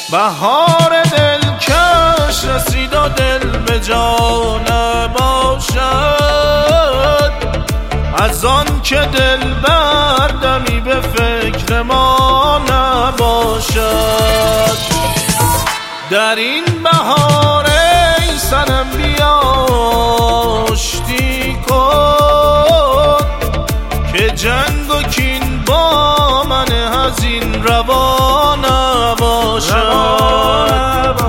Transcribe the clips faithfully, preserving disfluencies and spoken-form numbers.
بهار دلکش رسید و دل به جا نباشد، از آن که دل بردمی به فکر ما نباشد. در این بهار ای صنم بیا آشتی کن، که جنگ و کین با من حزین روا نباشد.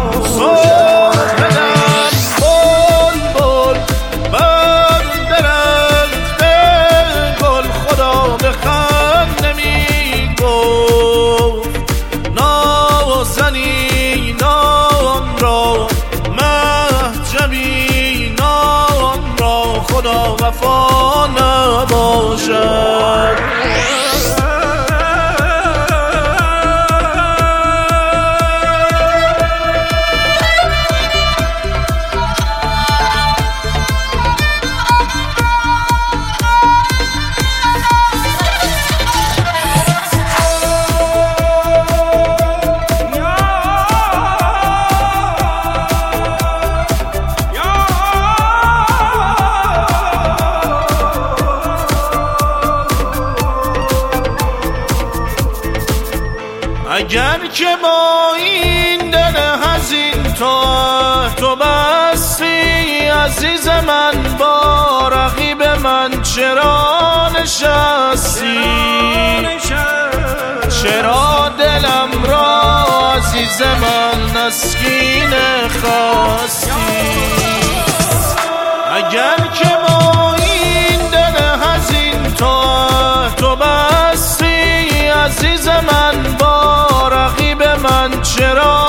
خدا وفا نباشد. اگر که با این دل حزین تو تو بستی عزیز من، با رقیب من چرا نشستی؟ چرا دلم را عزیز من نسکین خواستی؟ اگر که با این دل حزین تو تو بستی عزیز من، با رقیب من چرا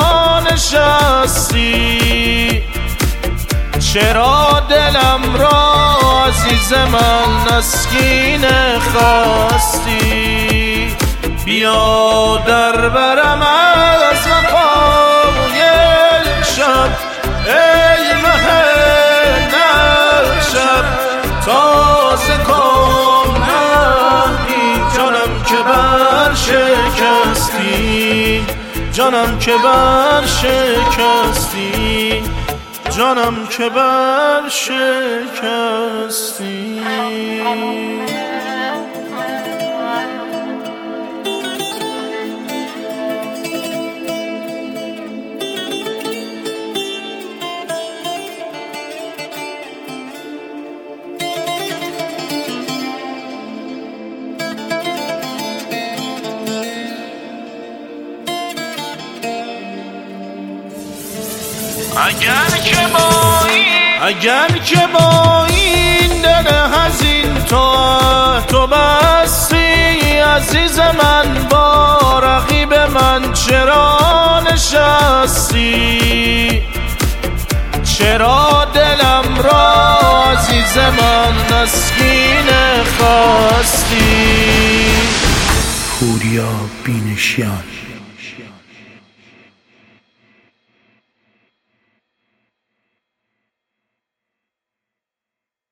نشستی؟ چرا دلم را عزیز من نسکین خواستی؟ بیا در برم از وفای شب ای مه نشب، تازه کن نهی جانم که بر شکستی، جانم که بر شکستی، جانم که بر شکستی. اگر که با این اگر که با این دل حزین تو تو بستی عزیز من، با رقیب من چرا نشستی؟ چرا دلم را عزیز من نسکین خواستی؟ پوریا بینشیان.